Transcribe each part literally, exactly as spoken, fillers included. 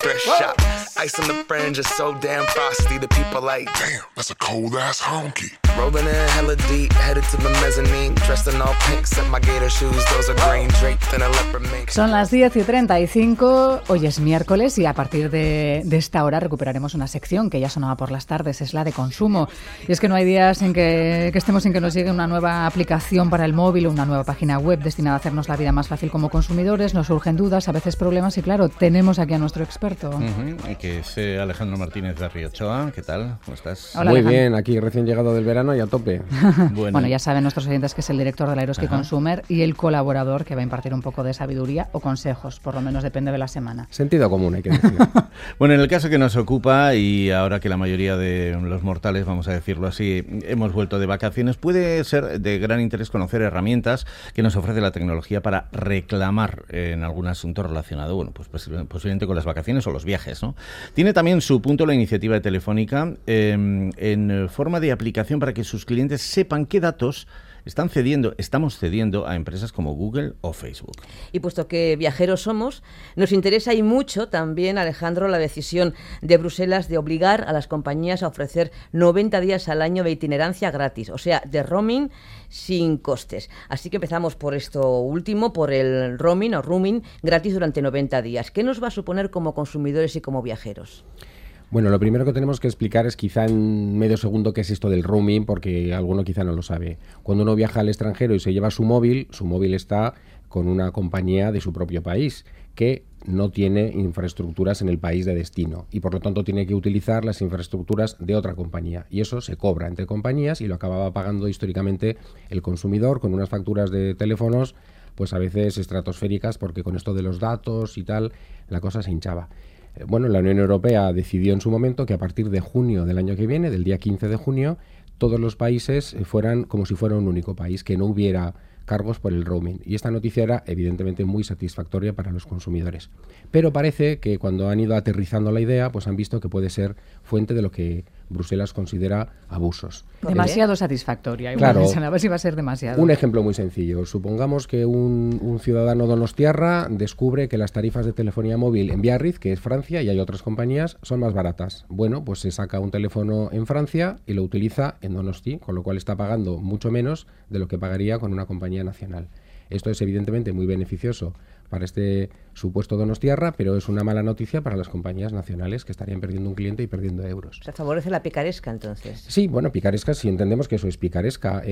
thrift shop. Ice on the fringe is so damn frosty. The people like, damn, that's a cold ass honky. Rolling in hella deep, headed to the mezzanine. Dressed in all pink, set my gator shoes. Those are green, draped in a leopard mink. Son las diez y treinta y cinco, hoy es miércoles y a partir de, de esta hora recuperaremos una sección que ya sonaba por las tardes, es la de consumo. Y es que no hay días en que, que estemos sin que nos llegue una nueva aplicación para el móvil o una nueva página web destinada a hacernos la vida más fácil como consumidores. Nos surgen dudas, a veces problemas y claro, tenemos aquí a nuestro experto. Uh-huh. Que es eh, Alejandro Martínez de Riochoa. ¿Qué tal? ¿Cómo estás? Hola, Muy Alejandro. bien, aquí recién llegado del verano y a tope. Bueno, bueno, ya saben nuestros oyentes que es el director de la Eroski Consumer y el colaborador que va a impartir un poco de sabiduría o consejos, por lo menos depende de la semana. Sentido común, hay que decir. Bueno, en el caso que nos ocupa, y ahora que la mayoría de los mortales, vamos a decirlo así, hemos vuelto de vacaciones, puede ser de gran interés conocer herramientas que nos ofrece la tecnología para reclamar en algún asunto relacionado, bueno, pues posiblemente con las vacaciones o los viajes, ¿no? Tiene también su punto la iniciativa de Telefónica eh, en forma de aplicación para que sus clientes sepan qué datos están cediendo, estamos cediendo a empresas como Google o Facebook. Y puesto que viajeros somos, nos interesa y mucho también, Alejandro, la decisión de Bruselas de obligar a las compañías a ofrecer noventa días al año de itinerancia gratis, o sea, de roaming sin costes. Así que empezamos por esto último, por el roaming o roaming gratis durante noventa días. ¿Qué nos va a suponer como consumidores y como viajeros? Bueno, lo primero que tenemos que explicar es quizá en medio segundo qué es esto del roaming, porque alguno quizá no lo sabe. Cuando uno viaja al extranjero y se lleva su móvil, su móvil está con una compañía de su propio país, que no tiene infraestructuras en el país de destino y por lo tanto tiene que utilizar las infraestructuras de otra compañía. Y eso se cobra entre compañías y lo acababa pagando históricamente el consumidor con unas facturas de teléfonos pues a veces estratosféricas, porque con esto de los datos y tal, la cosa se hinchaba. Bueno, la Unión Europea decidió en su momento que a partir de junio del año que viene, del día quince de junio, todos los países fueran como si fuera un único país, que no hubiera cargos por el roaming. Y esta noticia era evidentemente muy satisfactoria para los consumidores. Pero parece que cuando han ido aterrizando la idea, pues han visto que puede ser fuente de lo que Bruselas considera abusos. Demasiado satisfactoria. Claro. A ver si va a ser demasiado. Un ejemplo muy sencillo. Supongamos que un, un ciudadano donostiarra descubre que las tarifas de telefonía móvil en Biarritz, que es Francia, y hay otras compañías, son más baratas. Bueno, pues se saca un teléfono en Francia y lo utiliza en Donosti, con lo cual está pagando mucho menos de lo que pagaría con una compañía nacional. Esto es evidentemente muy beneficioso para este supuesto donostiarra, pero es una mala noticia para las compañías nacionales que estarían perdiendo un cliente y perdiendo euros. O sea, favorece la picaresca, entonces. Sí, bueno, picaresca, si entendemos que eso es picaresca.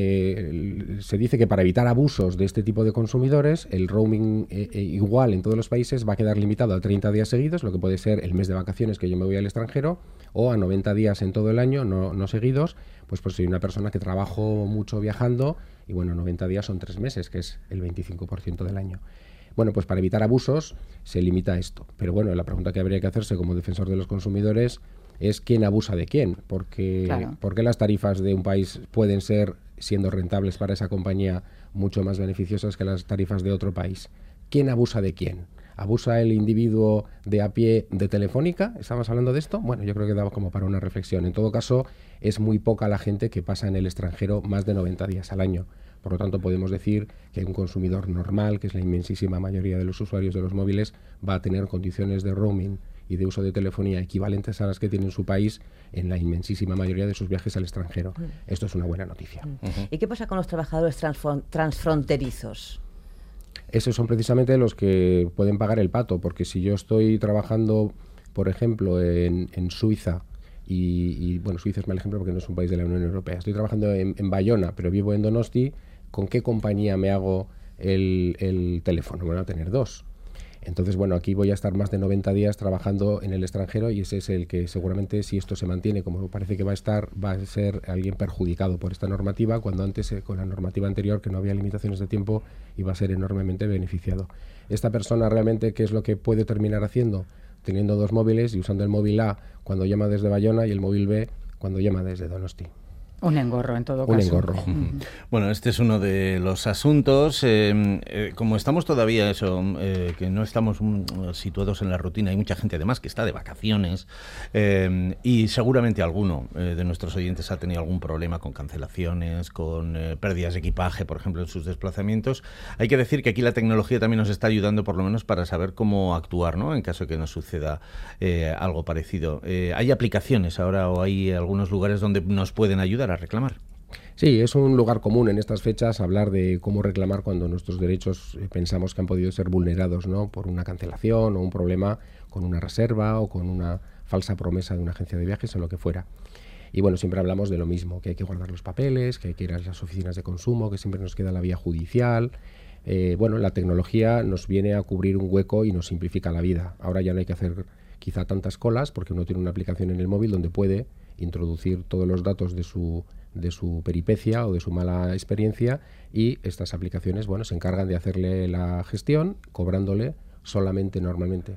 Eh, se dice que para evitar abusos de este tipo de consumidores, el roaming eh, eh, igual en todos los países va a quedar limitado a treinta días seguidos, lo que puede ser el mes de vacaciones que yo me voy al extranjero, o a noventa días en todo el año, no, no seguidos, pues pues soy una persona que trabajo mucho viajando, y bueno, noventa días son tres meses, que es el veinticinco por ciento del año. Bueno, pues para evitar abusos se limita esto. Pero bueno, la pregunta que habría que hacerse como defensor de los consumidores es quién abusa de quién. Porque, claro. ¿Por qué las tarifas de un país pueden ser, siendo rentables para esa compañía, mucho más beneficiosas que las tarifas de otro país? ¿Quién abusa de quién? ¿Abusa el individuo de a pie de Telefónica? ¿Estamos hablando de esto? Bueno, yo creo que daba como para una reflexión. En todo caso, es muy poca la gente que pasa en el extranjero más de noventa días al año. Por lo tanto, podemos decir que un consumidor normal, que es la inmensísima mayoría de los usuarios de los móviles, va a tener condiciones de roaming y de uso de telefonía equivalentes a las que tiene en su país en la inmensísima mayoría de sus viajes al extranjero. Mm. Esto es una buena noticia. Mm. Uh-huh. ¿Y qué pasa con los trabajadores transfron- transfronterizos? Esos son precisamente los que pueden pagar el pato, porque si yo estoy trabajando, por ejemplo, en, en Suiza, y, y bueno, Suiza es mal ejemplo porque no es un país de la Unión Europea, estoy trabajando en, en Bayona, pero vivo en Donosti, ¿con qué compañía me hago el, el teléfono? Bueno, a tener dos. Entonces, bueno, aquí voy a estar más de noventa días trabajando en el extranjero y ese es el que seguramente, si esto se mantiene como parece que va a estar, va a ser alguien perjudicado por esta normativa, cuando antes eh, con la normativa anterior, que no había limitaciones de tiempo, iba a ser enormemente beneficiado. Esta persona realmente, ¿qué es lo que puede terminar haciendo? Teniendo dos móviles y usando el móvil A cuando llama desde Bayona y el móvil B cuando llama desde Donosti. Un engorro, en todo caso. Un engorro. Uh-huh. Bueno, este es uno de los asuntos. Eh, eh, como estamos todavía, eso, eh, que no estamos um, situados en la rutina, hay mucha gente además que está de vacaciones eh, y seguramente alguno eh, de nuestros oyentes ha tenido algún problema con cancelaciones, con eh, pérdidas de equipaje, por ejemplo, en sus desplazamientos. Hay que decir que aquí la tecnología también nos está ayudando, por lo menos, para saber cómo actuar, ¿no?, en caso de que nos suceda eh, algo parecido. Eh, ¿Hay aplicaciones ahora o hay algunos lugares donde nos pueden ayudar a reclamar? Sí, es un lugar común en estas fechas hablar de cómo reclamar cuando nuestros derechos eh, pensamos que han podido ser vulnerados, ¿no?, por una cancelación o un problema con una reserva o con una falsa promesa de una agencia de viajes o lo que fuera. Y bueno, siempre hablamos de lo mismo, que hay que guardar los papeles, que hay que ir a las oficinas de consumo, que siempre nos queda la vía judicial. Eh, bueno, la tecnología nos viene a cubrir un hueco y nos simplifica la vida. Ahora ya no hay que hacer quizá tantas colas porque uno tiene una aplicación en el móvil donde puede introducir todos los datos de su de su peripecia o de su mala experiencia, y estas aplicaciones, bueno, se encargan de hacerle la gestión, cobrándole solamente normalmente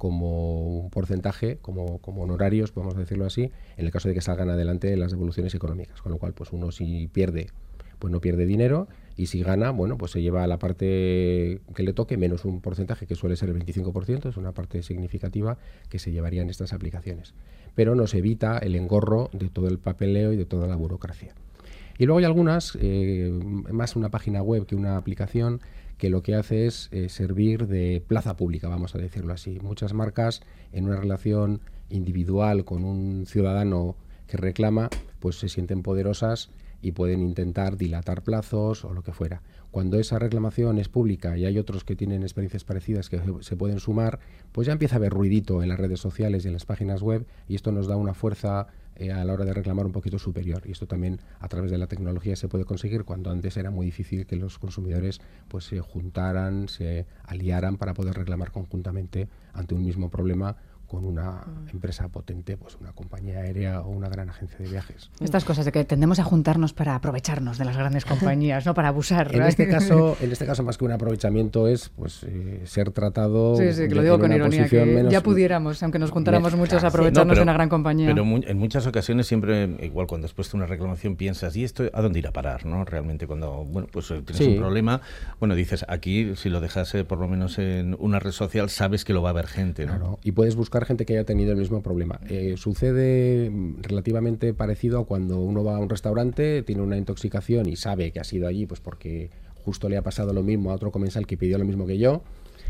como un porcentaje, como, como honorarios, podemos decirlo así, en el caso de que salgan adelante las devoluciones económicas, con lo cual pues uno si pierde, pues no pierde dinero, y si gana, bueno, pues se lleva la parte que le toque, menos un porcentaje que suele ser el veinticinco por ciento, es una parte significativa que se llevarían estas aplicaciones. Pero nos evita el engorro de todo el papeleo y de toda la burocracia. Y luego hay algunas, eh, más una página web que una aplicación, que lo que hace es eh, servir de plaza pública, vamos a decirlo así. Muchas marcas, en una relación individual con un ciudadano que reclama, pues se sienten poderosas y pueden intentar dilatar plazos o lo que fuera. Cuando esa reclamación es pública y hay otros que tienen experiencias parecidas que se pueden sumar, pues ya empieza a haber ruidito en las redes sociales y en las páginas web, y esto nos da una fuerza eh, a la hora de reclamar un poquito superior. Y esto también a través de la tecnología se puede conseguir, cuando antes era muy difícil que los consumidores pues se juntaran, se aliaran para poder reclamar conjuntamente ante un mismo problema con una empresa potente, pues una compañía aérea o una gran agencia de viajes. Estas cosas de que tendemos a juntarnos para aprovecharnos de las grandes compañías, no para abusar. En este caso, en este caso más que un aprovechamiento es pues eh, ser tratado. Sí, sí, que lo digo con ironía, que menos, ya pudiéramos, aunque nos juntáramos muchos, claro, aprovecharnos no, pero, de una gran compañía. Pero mu en muchas ocasiones siempre, igual cuando has puesto una reclamación, piensas, ¿y esto a dónde ir a parar? ¿No? Realmente cuando, bueno, pues tienes sí. un problema, bueno, dices, aquí si lo dejas eh, por lo menos en una red social, sabes que lo va a haber gente, ¿no? Claro, y puedes buscar gente que haya tenido el mismo problema. Eh, sucede relativamente parecido a cuando uno va a un restaurante, tiene una intoxicación y sabe que ha sido allí pues porque justo le ha pasado lo mismo a otro comensal que pidió lo mismo que yo.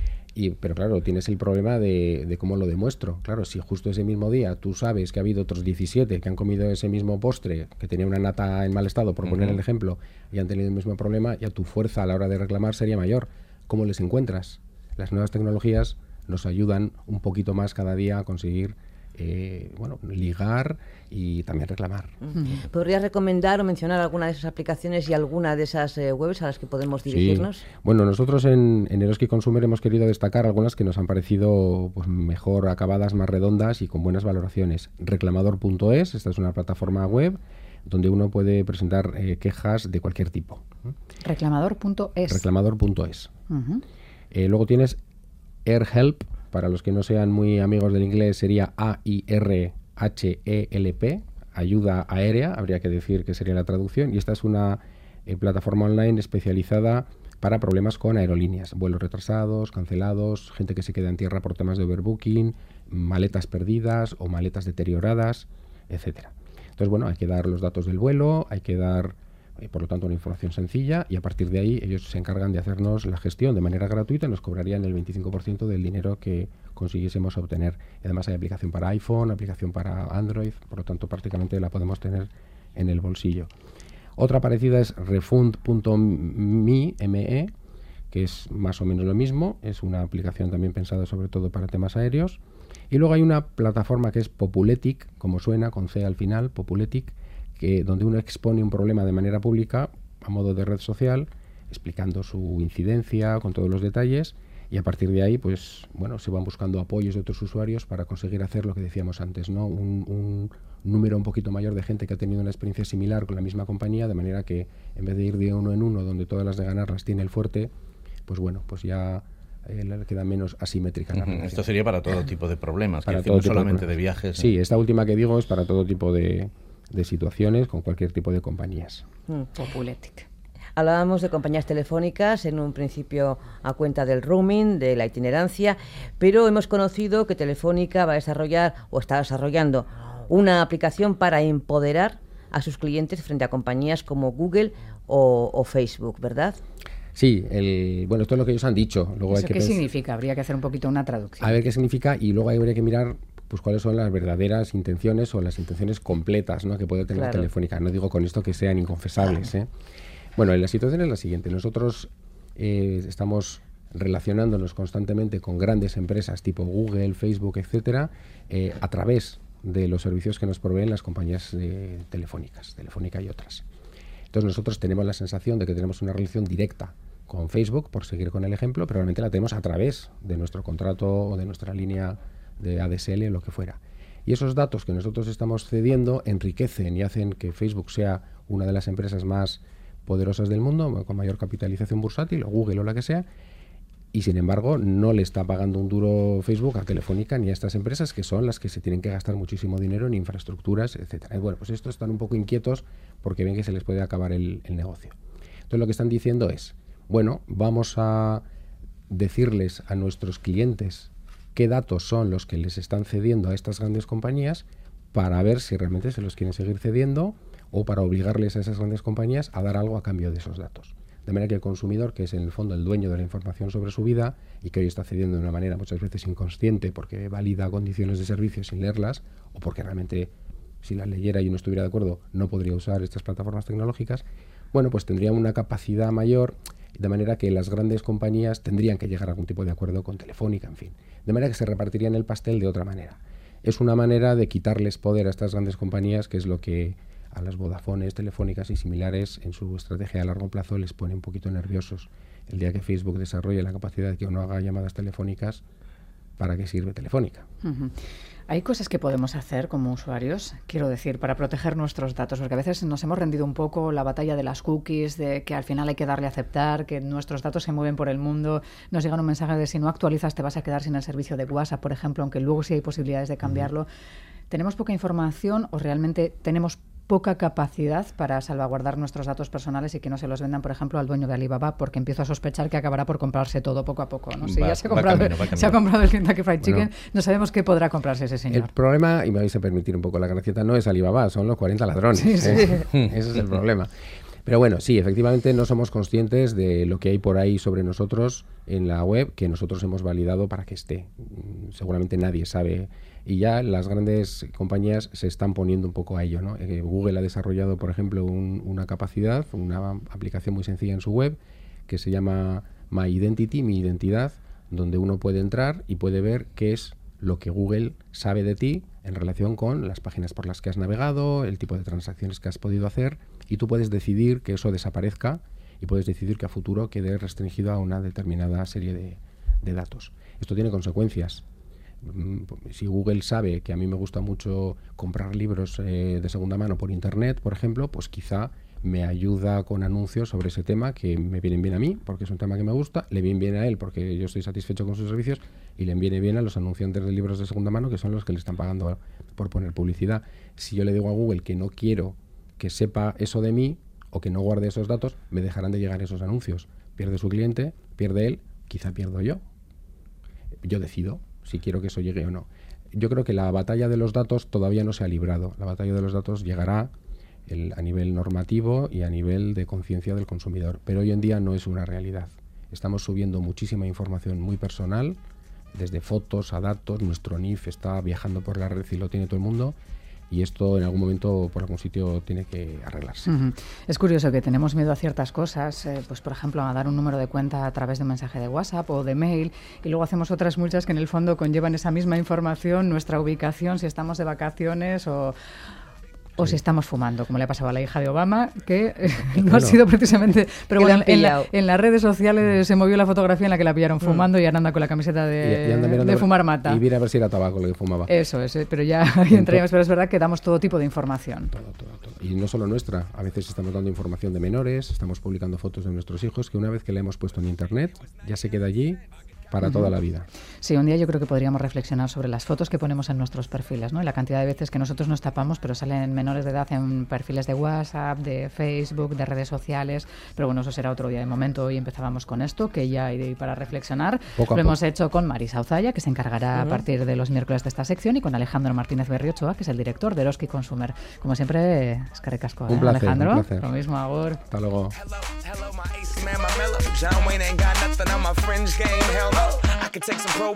Y, pero claro, tienes el problema de, de cómo lo demuestro. Claro, si justo ese mismo día tú sabes que ha habido otros diecisiete que han comido ese mismo postre, que tenía una nata en mal estado, por uh-huh. poner el ejemplo, y han tenido el mismo problema, ya tu fuerza a la hora de reclamar sería mayor. ¿Cómo les encuentras? Las nuevas tecnologías nos ayudan un poquito más cada día a conseguir eh, bueno, ligar y también reclamar. ¿Podrías recomendar o mencionar alguna de esas aplicaciones y alguna de esas eh, webs a las que podemos dirigirnos? Sí. Bueno, nosotros en, en Eroski Consumer hemos querido destacar algunas que nos han parecido pues, mejor acabadas, más redondas y con buenas valoraciones. Reclamador punto es, esta es una plataforma web donde uno puede presentar eh, quejas de cualquier tipo. Reclamador punto es. Reclamador punto es. Uh-huh. eh, luego tienes AirHelp, para los que no sean muy amigos del inglés sería A I R H E L P, ayuda aérea, habría que decir que sería la traducción, y esta es una eh, plataforma online especializada para problemas con aerolíneas, vuelos retrasados, cancelados, gente que se queda en tierra por temas de overbooking, maletas perdidas o maletas deterioradas, etcétera. Entonces, bueno, hay que dar los datos del vuelo, hay que dar y por lo tanto una información sencilla, y a partir de ahí ellos se encargan de hacernos la gestión de manera gratuita y nos cobrarían el veinticinco por ciento del dinero que consiguiésemos obtener. Y además hay aplicación para iPhone, aplicación para Android, por lo tanto prácticamente la podemos tener en el bolsillo. Otra parecida es refund punto me, que es más o menos lo mismo, es una aplicación también pensada sobre todo para temas aéreos. Y luego hay una plataforma que es Populetic, como suena, con C al final, Populetic, que donde uno expone un problema de manera pública, a modo de red social, explicando su incidencia con todos los detalles, y a partir de ahí, pues bueno, se van buscando apoyos de otros usuarios para conseguir hacer lo que decíamos antes, ¿no? Un, un número un poquito mayor de gente que ha tenido una experiencia similar con la misma compañía, de manera que en vez de ir de uno en uno, donde todas las de ganar las tiene el fuerte, pues bueno, pues ya eh, le queda menos asimétrica la relación. Esto sería para todo tipo de problemas, para todo no solamente de, de viajes. Sí, ¿no? Esta última que digo es para todo tipo de de situaciones con cualquier tipo de compañías. Mm. Populetic. Hablábamos de compañías telefónicas, en un principio a cuenta del roaming, de la itinerancia, pero hemos conocido que Telefónica va a desarrollar o está desarrollando una aplicación para empoderar a sus clientes frente a compañías como Google o, o Facebook, ¿verdad? Sí, el, bueno, esto es lo que ellos han dicho. Luego ¿Eso hay que qué pens- significa? Habría que hacer un poquito una traducción. A ver qué significa y luego habría que mirar pues cuáles son las verdaderas intenciones o las intenciones completas, ¿no?, que puede tener Claro. Telefónica. No digo con esto que sean inconfesables, ¿eh? Bueno, la situación es la siguiente. Nosotros eh, estamos relacionándonos constantemente con grandes empresas tipo Google, Facebook, etcétera, eh, a través de los servicios que nos proveen las compañías eh, telefónicas, Telefónica y otras. Entonces nosotros tenemos la sensación de que tenemos una relación directa con Facebook, por seguir con el ejemplo, pero realmente la tenemos a través de nuestro contrato o de nuestra línea de A D S L o lo que fuera. Y esos datos que nosotros estamos cediendo enriquecen y hacen que Facebook sea una de las empresas más poderosas del mundo, con mayor capitalización bursátil, o Google o la que sea, y sin embargo no le está pagando un duro Facebook a Telefónica ni a estas empresas, que son las que se tienen que gastar muchísimo dinero en infraestructuras, etcétera. Y bueno, pues estos están un poco inquietos porque ven que se les puede acabar el, el negocio. Entonces lo que están diciendo es, bueno, vamos a decirles a nuestros clientes qué datos son los que les están cediendo a estas grandes compañías para ver si realmente se los quieren seguir cediendo o para obligarles a esas grandes compañías a dar algo a cambio de esos datos. De manera que el consumidor, que es en el fondo el dueño de la información sobre su vida y que hoy está cediendo de una manera muchas veces inconsciente porque valida condiciones de servicio sin leerlas o porque realmente si las leyera y no estuviera de acuerdo no podría usar estas plataformas tecnológicas, bueno, pues tendría una capacidad mayor, de manera que las grandes compañías tendrían que llegar a algún tipo de acuerdo con Telefónica, en fin. De manera que se repartirían el pastel de otra manera. Es una manera de quitarles poder a estas grandes compañías, que es lo que a las Vodafones, Telefónicas y similares en su estrategia a largo plazo les pone un poquito nerviosos. El día que Facebook desarrolle la capacidad de que uno haga llamadas telefónicas, ¿para qué sirve Telefónica? Uh-huh. Hay cosas que podemos hacer como usuarios, quiero decir, para proteger nuestros datos, porque a veces nos hemos rendido un poco la batalla de las cookies, de que al final hay que darle a aceptar, que nuestros datos se mueven por el mundo, nos llega un mensaje de si no actualizas te vas a quedar sin el servicio de WhatsApp, por ejemplo, aunque luego sí hay posibilidades de cambiarlo. Uh-huh. ¿Tenemos poca información o realmente tenemos poca capacidad para salvaguardar nuestros datos personales y que no se los vendan, por ejemplo, al dueño de Alibaba, porque empiezo a sospechar que acabará por comprarse todo poco a poco, ¿no? Si va, ya se ha, comprado, camino, va se ha comprado el Kentucky Fried Chicken, bueno, no sabemos qué podrá comprarse ese señor. El problema, y me vais a permitir un poco la gracieta, no es Alibaba, son los cuarenta ladrones. Sí, sí. ¿eh? Ese es el problema. Pero bueno, sí, efectivamente no somos conscientes de lo que hay por ahí sobre nosotros en la web que nosotros hemos validado para que esté. Seguramente nadie sabe. Y ya las grandes compañías se están poniendo un poco a ello, ¿no? Eh, Google ha desarrollado, por ejemplo, un, una capacidad, una aplicación muy sencilla en su web que se llama My Identity, mi identidad, donde uno puede entrar y puede ver qué es lo que Google sabe de ti en relación con las páginas por las que has navegado, el tipo de transacciones que has podido hacer, y tú puedes decidir que eso desaparezca y puedes decidir que a futuro quede restringido a una determinada serie de, de datos. Esto tiene consecuencias. Si Google sabe que a mí me gusta mucho comprar libros eh, de segunda mano por internet, por ejemplo, pues quizá me ayuda con anuncios sobre ese tema que me vienen bien a mí, porque es un tema que me gusta, le viene bien a él porque yo estoy satisfecho con sus servicios y le viene bien a los anunciantes de libros de segunda mano, que son los que le están pagando por poner publicidad. Si yo le digo a Google que no quiero que sepa eso de mí o que no guarde esos datos, me dejarán de llegar esos anuncios. Pierde su cliente, pierde él, quizá pierdo yo. Yo decido si quiero que eso llegue o no. Yo creo que la batalla de los datos todavía no se ha librado. La batalla de los datos llegará el, a nivel normativo y a nivel de conciencia del consumidor. Pero hoy en día no es una realidad. Estamos subiendo muchísima información muy personal, desde fotos a datos. Nuestro N I F está viajando por la red y lo tiene todo el mundo. Y esto en algún momento por algún sitio tiene que arreglarse. Uh-huh. Es curioso que tenemos miedo a ciertas cosas, eh, pues por ejemplo a dar un número de cuenta a través de un mensaje de WhatsApp o de mail, y luego hacemos otras muchas que en el fondo conllevan esa misma información, nuestra ubicación, si estamos de vacaciones o... o si estamos fumando, como le ha pasado a la hija de Obama, que eh, no bueno, ha sido precisamente... Pero bueno, en, la, pillado. en las redes sociales mm. se movió la fotografía en la que la pillaron fumando mm. y ahora anda con la camiseta de, y, y anda de fumar mata. Y mira a ver si era tabaco lo que fumaba. Eso es, pero ya ahí entraríamos, pero es verdad que damos todo tipo de información. Todo, todo, todo. Y no solo nuestra, a veces estamos dando información de menores, estamos publicando fotos de nuestros hijos, que una vez que la hemos puesto en internet, ya se queda allí para uh-huh. toda la vida. Sí, un día yo creo que podríamos reflexionar sobre las fotos que ponemos en nuestros perfiles, ¿no? Y la cantidad de veces que nosotros nos tapamos, pero salen menores de edad en perfiles de WhatsApp, de Facebook, de redes sociales. Pero bueno, eso será otro día. De momento hoy empezábamos con esto, que ya hay para reflexionar. Poco Lo a hemos poco. hecho con Marisa Uzaya, que se encargará uh-huh. a partir de los miércoles de esta sección, y con Alejandro Martínez Berriochoa, que es el director de Eroski Consumer. Como siempre, es que recasco, ¿eh? Un placer, Alejandro. un placer. Lo mismo, agur. Hasta luego. Hello, hello, my ace man, my mellow. John Wayne ain't got nothing on my fringe game. Hell no. I could take some pro